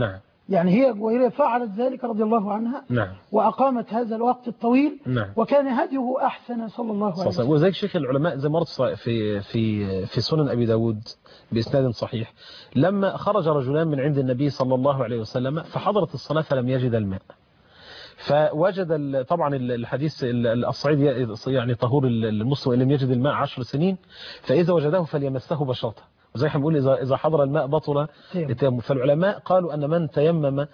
يعني هي جويرية فعلت ذلك رضي الله عنها. نعم. وأقامت هذا الوقت الطويل. نعم. وكان هديه أحسن صلى الله عليه وسلم. وزيك شيخ العلماء زي مرت في في في سنن أبي داود بإسناد صحيح، لما خرج رجلان من عند النبي صلى الله عليه وسلم فحضرت الصلاة فلم يجد الماء، فوجد طبعا الحديث الصعيد يعني طهور المسلم إن لم يجد الماء عشر سنين، فإذا وجده فليمسه بشرته، وزي ما بنقول إذا إذا حضر الماء بطل التيمم. فالعلماء قالوا أن من تيمم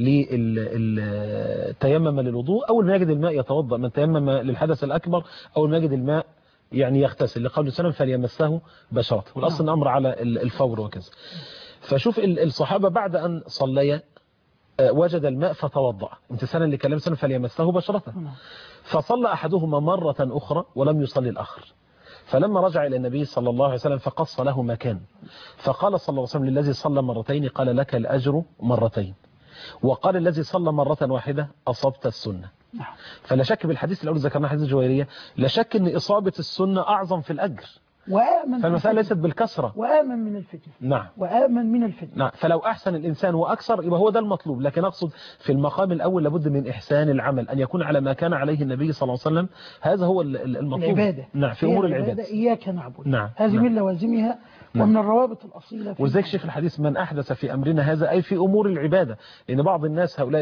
تيمم للوضوء أول ما يجد الماء يتوضأ، من تيمم للحدث الأكبر أول ما يجد الماء يعني يغتسل، لقول سلم فليمسه بشرته، والأصل الأمر على الفور وكذا. فشوف الصحابة بعد أن صليا وجد الماء فتوضأ امتثالا لكلام سلم فليمسه بشرته، فصلى أحدهما مرة أخرى ولم يصلي الآخر، فلما رجع إلى النبي صلى الله عليه وسلم فقص له مكان، فقال صلى الله عليه وسلم للذي صلى مرتين قال لك الأجر مرتين، وقال الذي صلى مرة واحدة أصبت السنة. فلا شك بالحديث الأول ذكرنا حديث الجويرية، لا شك أن إصابة السنة أعظم في الأجر، وآمن فالمسألة ليست بالكسرة، وآمن من الفتن. نعم. وآمن من الفتن. نعم. فلو أحسن الإنسان وأكثر يبقى هو ده المطلوب، لكن أقصد في المقام الأول لابد من إحسان العمل، أن يكون على ما كان عليه النبي صلى الله عليه وسلم، هذا هو المطلوب. العبادة. نعم. في أمور العبادة إياك نعبد. نعم. هذه نعم. من لوازمها ومن نعم. الروابط الأصيلة. وذلك شيخ الحديث من أحدث في أمرنا هذا أي في أمور العبادة، لأن بعض الناس هؤلاء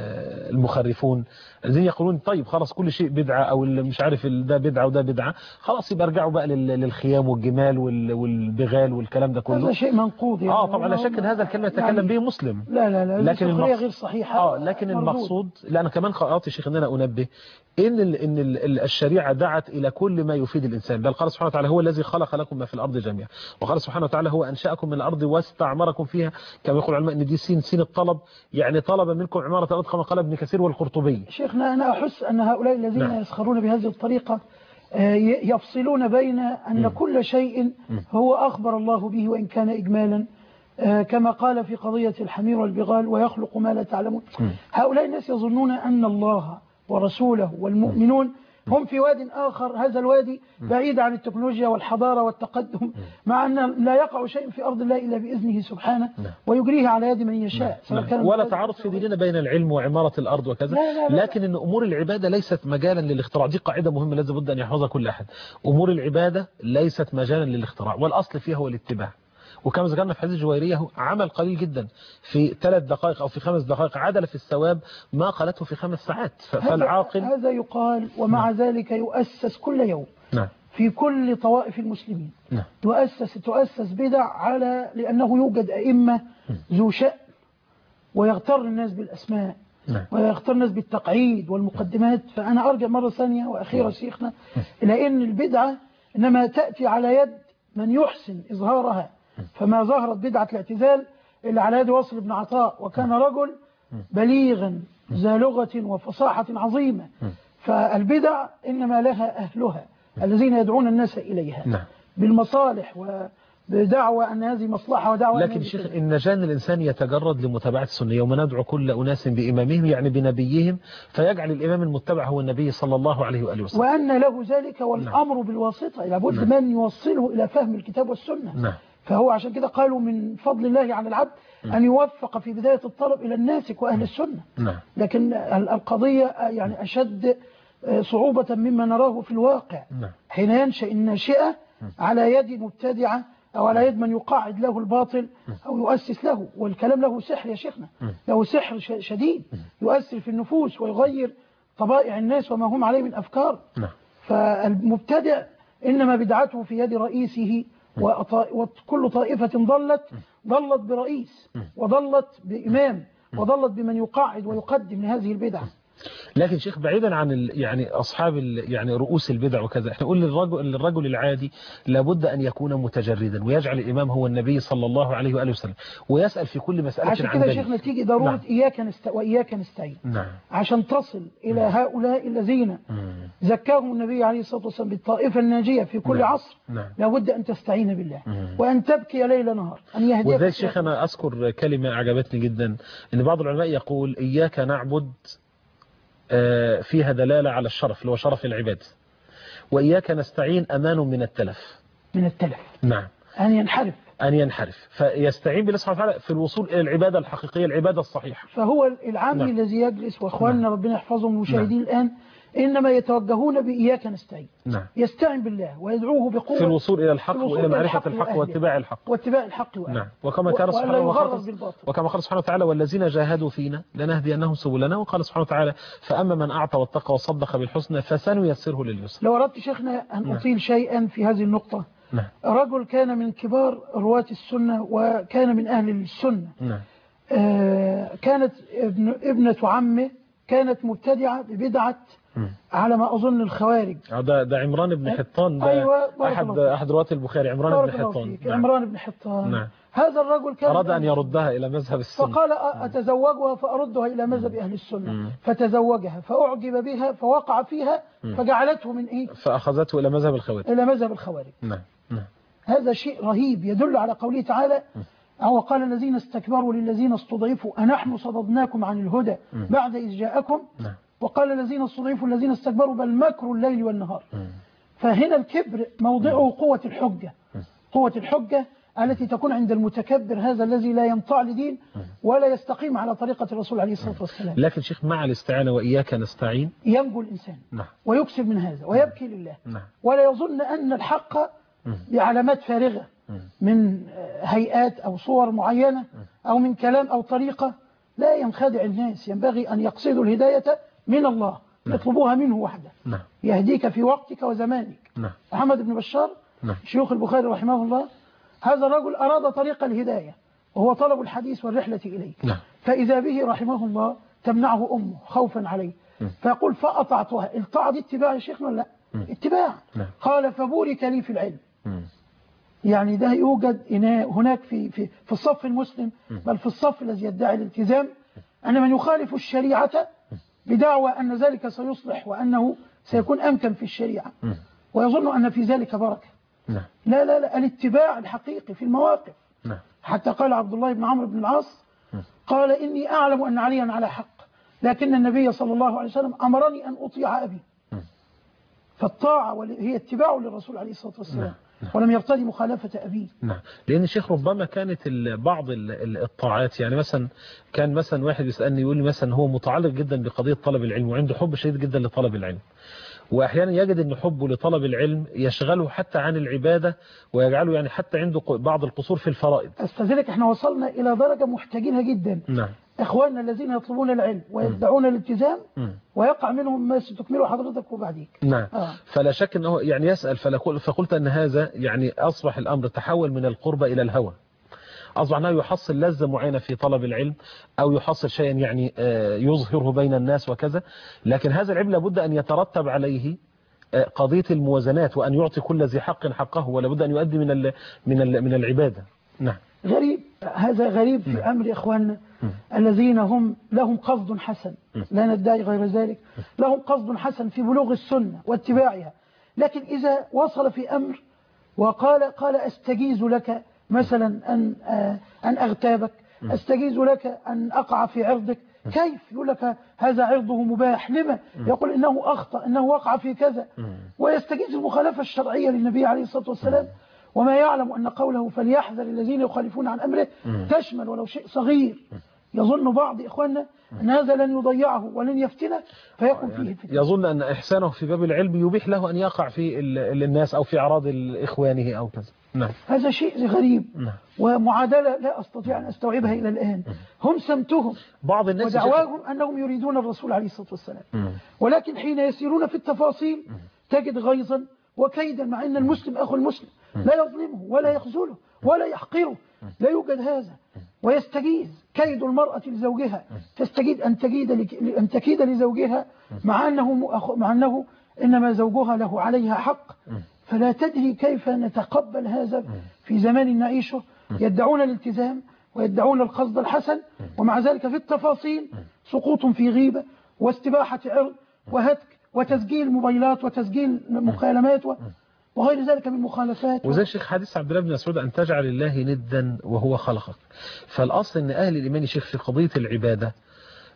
المخرفون الذين يقولون طيب خلاص كل شيء بدعة أو مش عارف ده بدعة وده بدعة، خلاص يبقى ارجعوا بقى للخيام والجمال والبغال والكلام ده كله. هذا شيء منقوض يعني. اه طبعا لا شك ان هذا الكلمة يتكلم يعني به مسلم. لا لا لا لكن المقصود غير صحيحة. اه لكن مربوط. المقصود لا أنا كمان قرأت يا شيخ ان انا انبه ان ال ان ال الشريعة دعت الى كل ما يفيد الانسان، بل قال سبحانه وتعالى هو الذي خلق لكم ما في الارض جميعا، وقال سبحانه وتعالى هو انشأكم من الارض واستعمركم فيها، كما يقول العلماء ان دي سين سين الطلب، يعني طلب منكم عمارة الارض كما قال ابن كثير والقرطبي. شيخنا انا احس ان هؤلاء الذين نعم. يسخرون بهذه الطريقة يفصلون بين ان م. كل شيء م. هو اخبر الله به وان كان اجمالا، كما قال في قضية الحمير والبغال ويخلق ما لا تعلمون. م. هؤلاء الناس يظنون ان الله ورسوله والمؤمنون هم في واد آخر، هذا الوادي بعيد عن التكنولوجيا والحضارة والتقدم، مع أن لا يقع شيء في أرض الله إلا بإذنه سبحانه ويجريه على يد من يشاء. ولا تعارض في ديننا بين العلم وعمارة الأرض وكذا، لا لا لا لكن أن أمور العبادة ليست مجالا للاختراع، دي قاعدة مهمة لازم بد أن يحفظها كل أحد. أمور العبادة ليست مجالا للاختراع، والأصل فيها هو الاتباع، وكما ذكرنا في حديث الجويرية عمل قليل جدا في ثلاث دقائق أو في خمس دقائق عدل في الثواب ما قالته في خمس ساعات. فالعاقل هذا يقال ومع نعم. ذلك يؤسس كل يوم نعم. في كل طوائف المسلمين نعم. تؤسس تؤسس بدع على لأنه يوجد أئمة ذو شأن ويغتر الناس بالأسماء نعم. ويغتر الناس بالتقعيد والمقدمات. فأنا أرجع مرة ثانية وأخيرا نعم. شيخنا إلى أن البدعة إنما تأتي على يد من يحسن إظهارها، فما ظهرت بدعة الاعتزال إلا على يد واصل بن عطاء، وكان رجل بليغا ذا لغة وفصاحة عظيمة. فالبدع إنما لها أهلها الذين يدعون الناس إليها بالمصالح وبدعوة أن هذه مصلحة ودعوة. لكن شيخ إن جان الإنسان يتجرد لمتابعة السنة، يوم ندعو كل أناس بإمامهم يعني بنبيهم، فيجعل الإمام المتبع هو النبي صلى الله عليه وآله وسلم، وأن له ذلك والأمر نعم. بالواسطة، لابد نعم. من يوصله إلى فهم الكتاب والسنة نعم. فهو عشان كده قالوا من فضل الله على العبد أن يوفق في بداية الطلب إلى الناسك وأهل السنة نعم. لكن القضية يعني أشد صعوبة مما نراه في الواقع نعم. حين ينشأ الناشئة على يد مبتدعة أو على يد من يقاعد له الباطل أو يؤسس له، والكلام له سحر يا شيخنا، له سحر شديد يؤثر في النفوس ويغير طبائع الناس وما هم عليه من أفكار نعم. فالمبتدع إنما بدعته في يد رئيسه، وكل طائفة ضلت ضلت برئيس وضلت بإمام وضلت بمن يقاعد ويقدم لهذه البدعة. لكن شيخ بعيدا عن يعني أصحاب يعني رؤوس البدع وكذا، احنا نقول للرجل, للرجل العادي لابد أن يكون متجردا ويجعل الإمام هو النبي صلى الله عليه وآله وسلم، ويسأل في كل مسألة عن عشان كده شيخنا تيجي ضرورة نعم. إياك نست... وإياك نستعين نعم. عشان تصل إلى نعم. هؤلاء الذين مم. زكاهم النبي عليه الصلاة والسلام بالطائفة الناجية في كل نعم. عصر نعم. لابد أن تستعين بالله مم. وأن تبكي ليل نهار أن يهديك. وذلك شيخ أنا أذكر كلمة أعجبتني جدا، إن بعض العلماء يقول إياك نعبد فيها دلالة على الشرف اللي هو شرف العباد، وإياك نستعين أمان من التلف. من التلف نعم. أن ينحرف أن ينحرف، فيستعين بالله سبحانه وتعالى في الوصول إلى العبادة الحقيقية، العبادة الصحيحة. فهو العام نعم. الذي يجلس، وأخواننا نعم. ربنا يحفظهم المشاهدين نعم. الآن إنما يتوجهون بإياك نستعين. نعم. يستعين بالله ويدعوه بقوة في الوصول إلى الحق الوصول وإلى إلى معرفة الحق الحق وأهله. واتباع الحق. واتباع الحق وأهله. نعم. وكما كان سبحانه وتعالى وكما قال سبحانه وتعالى والذين جاهدوا فينا لنهدينهم سبلنا، وقال سبحانه وتعالى فأما من أعطى واتقى وصدق بالحسنى فسنيسره لليسر. لو أردت شيخنا أن نعم. أطيل شيئا في هذه النقطة. نعم. رجل كان من كبار رواة السنة وكان من أهل السنة. نعم. آه كانت ابن ابنة عمه كانت مبتدعة ببدعة على ما أظن الخوارج. ده ده عمران بن حطان، ده أيوة أحد أحد رواة البخاري، عمران بن حطان. نعم. عمران بن حطان. نعم. هذا الرجل كان أراد أن يردها إلى مذهب السنة، فقال أتزوجها فأردها إلى مذهب أهل السنة. مم. فتزوجها فأعجب بها فوقع فيها فجعلته من إيه؟ فأخذته إلى مذهب الخوارج. إلى مذهب الخوارج. نعم. نعم. هذا شيء رهيب يدل على قوله تعالى أو قال الذين استكبروا للذين استضعفوا أنحن صددناكم عن الهدى بعد إذ جاءكم. نعم. وقال الذين استضعفوا الذين استكبروا بل مكروا الليل والنهار. فهنا الكبر موضعه قوة الحجة، قوة الحجة التي تكون عند المتكبر، هذا الذي لا ينطع لدين ولا يستقيم على طريقة الرسول عليه الصلاة والسلام. لكن شيخ مع الاستعانة وإياك نستعين ينجو الإنسان. نعم. ويكسب من هذا ويبكي لله. نعم. ولا يظن أن الحق بعلامات فارغة من هيئات أو صور معينة أو من كلام أو طريقة. لا ينخدع الناس، ينبغي أن يقصدوا الهداية من الله، يطلبوها منه وحده. نعم. يهديك في وقتك وزمانك. نعم. محمد بن بشار نعم. شيوخ البخاري رحمه الله، هذا الرجل أراد طريق الهداية وهو طلب الحديث والرحلة إليه. نعم. فإذا به رحمه الله تمنعه أمه خوفا عليه، فيقول فأطعتها. الطاعة دي اتباع يا شيخنا ولا لا؟ اتباع. نعم. قال فبورك لي في العلم. مم. يعني ده يوجد هناك في في في الصف المسلم، بل في الصف الذي يدعي الالتزام، أن من يخالف الشريعة بدعوى أن ذلك سيصلح وأنه سيكون أمكن في الشريعة ويظن أن في ذلك بركة. نعم. لا لا لا، الاتباع الحقيقي في المواقف. نعم. حتى قال عبد الله بن عمرو بن العاص قال إني أعلم أن عليا على حق، لكن النبي صلى الله عليه وسلم أمرني أن أطيع أبي. فالطاعة هي اتباع للرسول عليه الصلاة والسلام. نعم. نعم. ولم يرتضي مخالفة أبيه. نعم. لأن الشيخ ربما كانت بعض الطاعات، يعني مثلا كان مثلا واحد يسألني يقول لي مثلا هو متعلق جدا بقضية طلب العلم وعنده حب شديد جدا لطلب العلم، وأحيانا يجد أن حبه لطلب العلم يشغله حتى عن العبادة ويجعله يعني حتى عنده بعض القصور في الفرائض. أستاذنك احنا وصلنا إلى درجة محتاجينها جدا. نعم. إخواننا الذين يطلبون العلم ويدعون الالتزام ويقع منهم ما ستكمله حضرتك وبعديك. نعم. آه. فلا شك أنه يعني يسأل، فقلت أن هذا يعني أصبح الأمر تحول من القربة إلى الهوى، أصبح أنه يحصل لذة معينة في طلب العلم أو يحصل شيئا يعني يظهره بين الناس وكذا، لكن هذا العلم لابد أن يترتب عليه قضية الموازنات وأن يعطي كل ذي حق حقه، ولابد أن يؤدي من ال من ال من العبادة. نعم. غريب، هذا غريب في أمر إخواننا الذين هم لهم قصد حسن، لا ندعي غير ذلك، لهم قصد حسن في بلوغ السنة واتباعها، لكن إذا وصل في أمر وقال قال أستجيز لك مثلا أن أن أغتابك، أستجيز لك أن أقع في عرضك، كيف؟ يقول لك هذا عرضه مباح، لما؟ يقول إنه أخطأ، إنه وقع في كذا، ويستجيز المخالفة الشرعية للنبي عليه الصلاة والسلام، وما يعلم أن قوله فليحذر الذين يخالفون عن أمره تشمل ولو شيء صغير. يظن بعض إخواننا أن هذا لن يضيعه ولن يفتنه فيقوم فيه فتنة. يظن أن إحسانه في باب العلم يبيح له أن يقع في الناس أو في أعراض إخوانه أو كذا. نعم. هذا شيء غريب. نعم. ومعادلة لا أستطيع أن أستوعبها إلى الآن. هم سمتهم بعض الناس ودعواهم أنهم يريدون الرسول عليه الصلاة والسلام، مم. ولكن حين يسيرون في التفاصيل تجد غيظا وكيدا، مع أن المسلم أخو المسلم لا يظلمه ولا يخذله ولا يحقره، لا يوجد هذا. ويستجيز كيد المرأة لزوجها، تستجيد أن تجيد أن تكيد لزوجها مع أنه مع أنه إنما زوجها له عليها حق. فلا تدري كيف نتقبل هذا في زمان نعيشه. يدعون الالتزام ويدعون القصد الحسن، ومع ذلك في التفاصيل سقوط في غيبة واستباحة عرض وهتك وتسجيل موبايلات وتسجيل مكالمات وغير ذلك من مخالفات. وزي الشيخ حديث عبد الله بن مسعود أن تجعل الله ندا وهو خلقك. فالأصل أن أهل الإيمان شيخ في قضية العبادة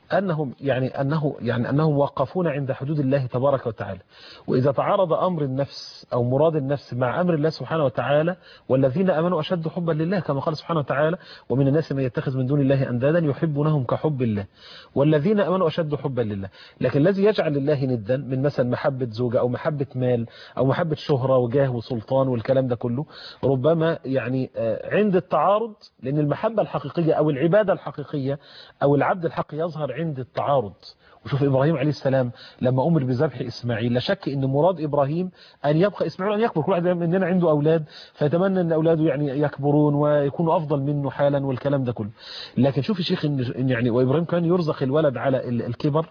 أنهم يعني أنه يعني أنهم وقفون عند حدود الله تبارك وتعالى. وإذا تعارض أمر النفس أو مراد النفس مع أمر الله سبحانه وتعالى، والذين آمنوا أشد حبا لله كما قال سبحانه وتعالى: ومن الناس من يتخذ من دون الله أندادا يحبونهم كحب الله والذين آمنوا أشد حبا لله. لكن الذي يجعل لله ندا من مثلا محبة زوجة أو محبة مال أو محبة شهرة وجاه وسلطان والكلام ده كله، ربما يعني عند التعارض، لأن المحبة الحقيقية أو العبادة الحقيقية أو العبد الحق يظهر عند التعارض. وشوف إبراهيم عليه السلام لما أمر بذبح إسماعيل، لا شك أن مراد إبراهيم أن يبقى إسماعيل أن يكبر. كل واحد مننا عنده أولاد فيتمنى أن أولاده يعني يكبرون ويكونوا أفضل منه حالا والكلام ده كله. لكن شوف يا شيخ إن يعني وإبراهيم كان يرزق الولد على الكبر،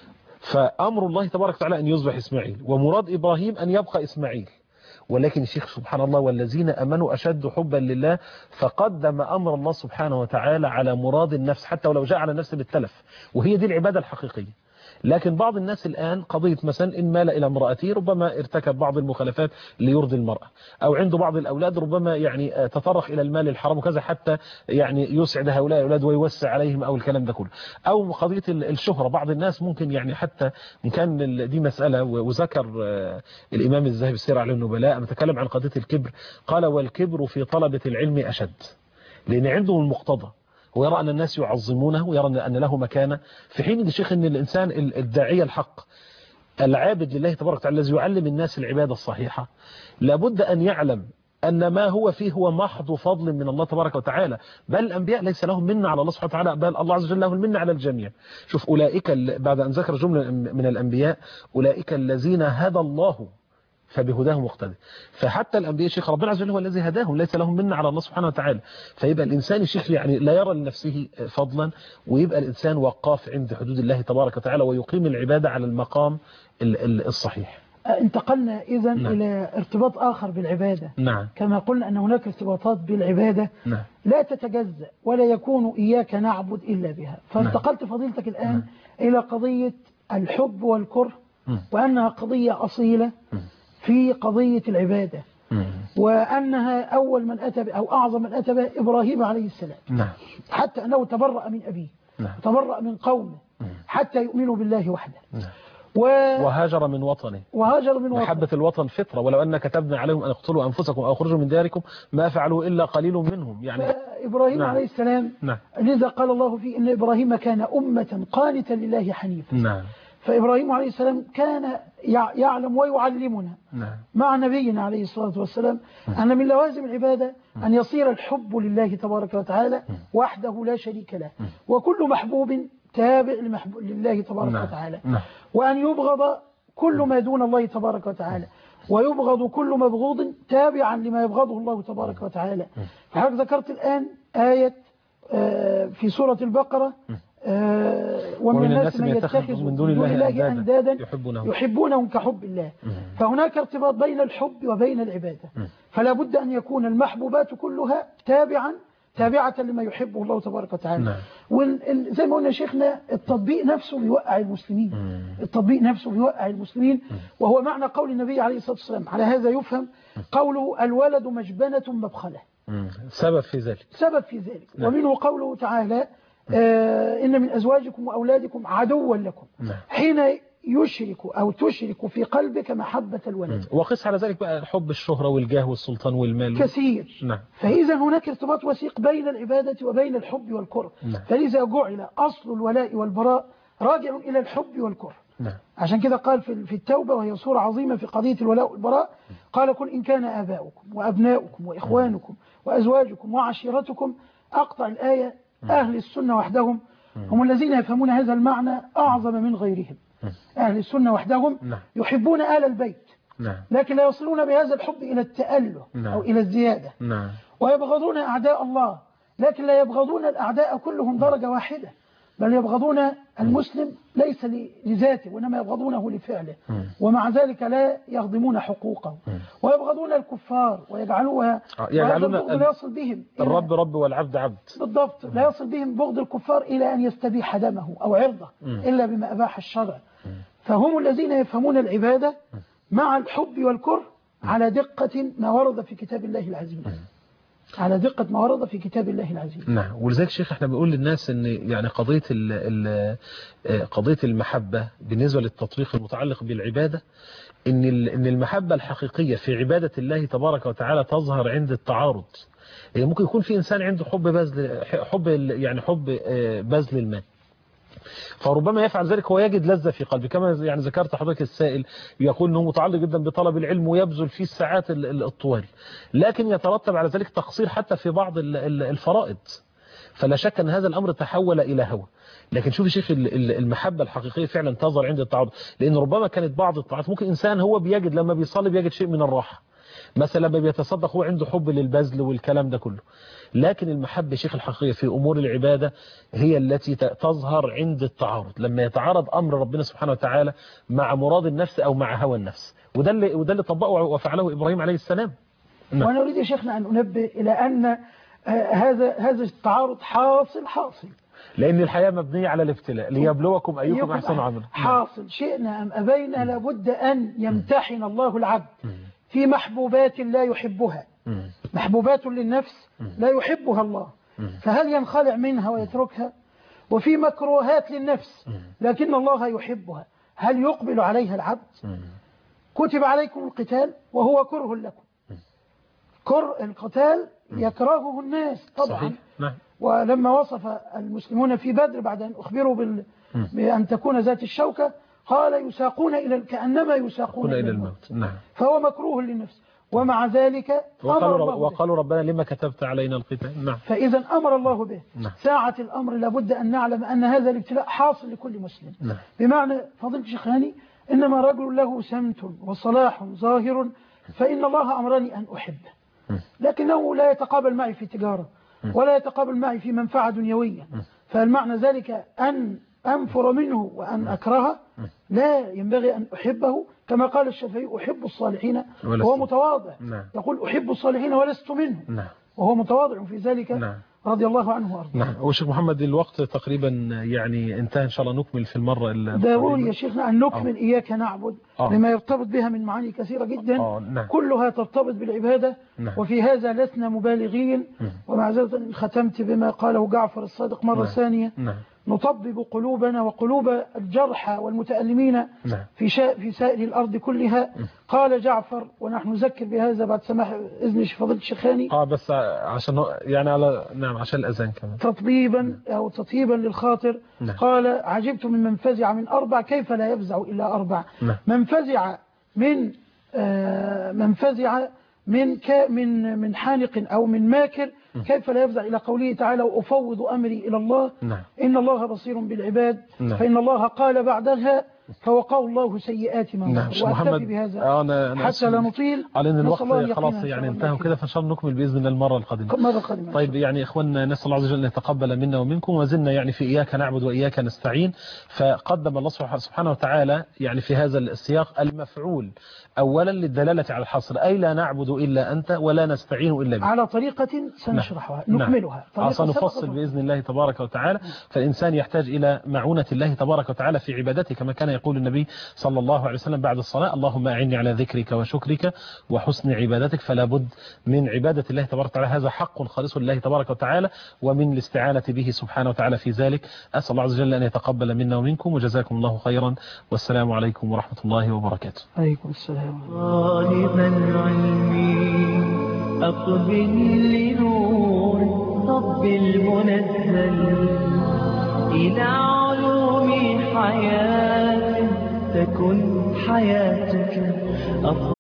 فأمر الله تبارك وتعالى أن يذبح إسماعيل، ومراد إبراهيم أن يبقى إسماعيل. ولكن الشيخ سبحان الله: والذين أمنوا أشد حبا لله، فقدم أمر الله سبحانه وتعالى على مراد النفس حتى ولو جاء على النفس بالتلف، وهي دي العبادة الحقيقية. لكن بعض الناس الآن قضية مثلا إن مال إلى امرأته ربما ارتكب بعض المخالفات ليرضي المرأة، أو عنده بعض الأولاد ربما يعني تطرق إلى المال الحرام وكذا حتى يعني يسعد هؤلاء الأولاد ويوسع عليهم أو الكلام ده كله. أو قضية الشهرة، بعض الناس ممكن يعني حتى إن كان دي مسألة، وذكر الإمام الذهبي السير على النبلاء متكلم عن قضية الكبر، قال: والكبر في طلبة العلم أشد، لأن عندهم المقتضى، ويرى أن الناس يعظمونه ويرى أن له مكانة، في حين الشيخ أن الإنسان الداعية الحق العابد لله تبارك وتعالى الذي يعلم الناس العبادة الصحيحة لابد أن يعلم أن ما هو فيه هو محض فضل من الله تبارك وتعالى، بل الأنبياء ليس لهم منة على الله سبحانه وتعالى، بل الله عز وجل له المنة على الجميع. شوف أولئك بعد أن ذكر جملة من الأنبياء: أولئك الذين هدى الله فبهداه مقتدي. فحتى الأنبياء شيخ ربنا عز وجل هو الذي هداهم، ليس لهم منة على الله سبحانه وتعالى. فيبقى الإنسان شيخ يعني لا يرى لنفسه فضلا، ويبقى الإنسان وقاف عند حدود الله تبارك وتعالى ويقيم العبادة على المقام الصحيح. انتقلنا إذن نعم. إلى ارتباط آخر بالعبادة. نعم. كما قلنا أن هناك ارتباطات بالعبادة نعم. لا تتجزأ ولا يكون إياك نعبد إلا بها. فانتقلت فضيلتك الآن نعم. إلى قضية الحب والكره، وأنها قضية أصيلة في قضية العبادة، وأنها أول من أتى أو أعظم من أتى به إبراهيم عليه السلام. نعم. حتى أنه تبرأ من أبيه، نعم. تبرأ من قومه حتى يؤمنوا بالله وحده. نعم. و... وهاجر من وطنه. وهاجر من وطنه. محبة الوطن فطرة، ولو أن كتبنا عليهم أن اقتلوا أنفسكم أو اخرجوا من دياركم ما فعلوا إلا قليل منهم. يعني إبراهيم نعم. عليه السلام نعم. لذا قال الله فيه إن إبراهيم كان أمة قانتا لله حنيفا. نعم. فإبراهيم عليه السلام كان يعلم ويعلمنا نعم. مع نبينا عليه الصلاة والسلام أن من لوازم العبادة أن يصير الحب لله تبارك وتعالى وحده لا شريك له، وكل محبوب تابع لمحبوب لله تبارك نعم. وتعالى، نعم. وأن يبغض كل ما دون الله تبارك وتعالى، ويبغض كل مبغوض تابعا لما يبغضه الله تبارك وتعالى. فحضرتك ذكرت الآن آية في سورة البقرة: ومن الناس من يتخذ من دون الله أندادا يحبونهم, يحبونهم كحب الله. فهناك ارتباط بين الحب وبين العبادة، فلا بد أن يكون المحبوبات كلها تابعا تابعة لما يحبه الله تبارك وتعالى. وزي ما قلنا شيخنا التطبيق نفسه بيوقع المسلمين، التطبيق نفسه بيوقع المسلمين، وهو معنى قول النبي عليه الصلاة والسلام. على هذا يفهم قوله: الولد مجبنة مبخلة، سبب في ذلك، سبب في ذلك. ومنه قوله تعالى: آه إن من أزواجكم وأولادكم عدوا لكم، حين يشرك أو تشرك في قلبك محبة الولد. وقس على ذلك بقى حب الشهرة والجاه والسلطان والمال كثير. نعم. فإذا هناك ارتباط وثيق بين العبادة وبين الحب والكره. نعم. فلذا جعل أصل الولاء والبراء راجع إلى الحب والكره. نعم. عشان كده قال في التوبة، وهي سورة عظيمة في قضية الولاء والبراء، قال: قل إن كان آباؤكم وأبناؤكم وإخوانكم وأزواجكم وعشيرتكم. أقطع الآية: أهل السنة وحدهم هم الذين يفهمون هذا المعنى أعظم من غيرهم. أهل السنة وحدهم يحبون آل البيت، لكن لا يصلون بهذا الحب إلى التأله أو إلى الزيادة. ويبغضون أعداء الله، لكن لا يبغضون الأعداء كلهم درجة واحدة، بل يبغضون المسلم ليس لذاته وإنما يبغضونه لفعله، ومع ذلك لا يخدمون حقوقه. ويبغضون الكفار ويجعلوها يجعلون لا يصل بهم الرب رب والعبد عبد. بالضبط، لا يصل بهم بغض الكفار إلى أن يستبيح دمه أو عرضه إلا بما أباح الشرع. فهم الذين يفهمون العبادة مع الحب والكره على دقة ما ورد في كتاب الله العزيز. على دقة ما ورد في كتاب الله العزيز. نعم. ولذلك شيخ احنا بنقول للناس ان يعني قضية ال ال قضية المحبة بالنسبة للتطبيق المتعلق بالعبادة، ان ان المحبة الحقيقية في عبادة الله تبارك وتعالى تظهر عند التعارض. يعني ممكن يكون في انسان عنده حب بذل حب يعني حب بذل المال، فربما يفعل ذلك هو يجد لذة في قلبه، كما يعني ذكرت حضرتك السائل يقول انه متعلق جدا بطلب العلم ويبذل فيه الساعات الطوال، لكن يترتب على ذلك تقصير حتى في بعض الفرائض، فلا شك ان هذا الامر تحول الى هوى. لكن شوف يا شيخ المحبة الحقيقية فعلا تظهر عند التعارض، لان ربما كانت بعض الطاعات ممكن انسان هو بيجد لما بيصلي بيجد شيء من الراحة، مثلا لما بيتصدق هو عنده حب للبذل والكلام ده كله، لكن المحبة يا شيخ الحقيقية في أمور العبادة هي التي تظهر عند التعارض، لما يتعارض أمر ربنا سبحانه وتعالى مع مراد النفس أو مع هوى النفس، وده اللي وده اللي طبقه وفعله إبراهيم عليه السلام. نعم. وأنا أريد يا شيخنا أن أنبه إلى أن هذا هذا التعارض حاصل حاصل، لأن الحياة مبنية على الابتلاء ليبلوكم أيكم أحسن عملا. حاصل شئنا أم أبينا لابد أن يمتحن الله العبد في محبوبات لا يحبها، محبوبات للنفس لا يحبها الله، فهل ينخلع منها ويتركها؟ وفي مكروهات للنفس لكن الله يحبها، هل يقبل عليها العبد؟ كتب عليكم القتال وهو كره لكم، كر القتال يكرهه الناس طبعا. ولما وصف المسلمون في بدر بعد أن أخبروا بال... بأن تكون ذات الشوكة قال يساقون إلى كأنما يساقون إلى الموت. نعم. فهو مكروه للنفس، ومع ذلك وقالوا, وقالوا ربنا لما كتبت علينا القتال. نعم. فإذا أمر الله به. نعم. ساعة الأمر لابد أن نعلم أن هذا الابتلاء حاصل لكل مسلم. نعم. بمعنى فضيلة الشيخ هاني إنما رجل له سمت وصلاح ظاهر فإن الله أمرني أن أحبه، لكنه لا يتقابل معي في تجارة ولا يتقابل معي في منفعة دنيوية، فالمعنى ذلك أن أنفر منه وأن أكرهه، لا ينبغي أن أحبه. كما قال الشافعي أحب الصالحين وهو متواضع، يقول أحب الصالحين ولست منهم، وهو متواضع في ذلك رضي الله عنه وارضاه. نعم. وشيخ محمد الوقت تقريبا يعني انتهى، إن شاء الله نكمل في المرة ضروري يا شيخنا أن نكمل أوه. إياك نعبد أوه. لما يرتبط بها من معاني كثيرة جدا. نعم. كلها ترتبط بالعبادة. نعم. وفي هذا لسنا مبالغين. ومع ذلك ختمت بما قاله جعفر الصادق مرة نعم. ثانية. نعم. نطبب قلوبنا وقلوب الجرحى والمتألمين نعم. في, شا... في سائر الأرض كلها. م. قال جعفر ونحن نذكر بهذا بعد سماح إذن فضيلة الشيخاني اه بس عشان يعني على نعم عشان الأذان كمان تطبيبا نعم. أو تطيبا للخاطر. نعم. قال عجبت من من فزع من أربع كيف لا يفزع إلا أربع. نعم. من فزع من آه من فزع من ك من من حانق أو من ماكر كيف لا يفزع إلى قوله تعالى وأفوض أمري إلى الله. نعم. إن الله بصير بالعباد. نعم. فإن الله قال بعدها فوقاه الله سيئات ما نعم. وأكتفي بهذا أنا أنا حتى لا نطيل على أن الوقت خلاص يعني انتهى وكذا، فإن شاء الله نكمل بإذن الله المرة القادمة. مرة قادمة. طيب يعني إخواننا نسأل الله عز وجل أن يتقبل منا ومنكم، وزلنا يعني في إياك نعبد وإياك نستعين، فقدم الله سبحانه وتعالى يعني في هذا السياق المفعول أولا للدلالة على الحصر، أي لا نعبد إلا أنت ولا نستعين إلا بك، على طريقة سنشرحها نعم. نكملها نعم. سنفصل بإذن الله تبارك وتعالى. فالإنسان يحتاج إلى معونة الله تبارك وتعالى في عبادته، كما كان يقول النبي صلى الله عليه وسلم بعد الصلاة اللهم أعني على ذكرك وشكرك وحسن عبادتك. فلا بد من عبادة الله تبارك وتعالى، هذا حق خالص لله تبارك وتعالى، ومن الاستعانة به سبحانه وتعالى في ذلك. أسأل الله عز وجل أن يتقبل منا ومنكم، وجزاكم الله خيرا، والسلام عليكم ورحمة الله وبركاته. عليكم السلام. طالب العلم أقبل لنور رب المنزل إلى علوم حياة تكن حياتك أفضل.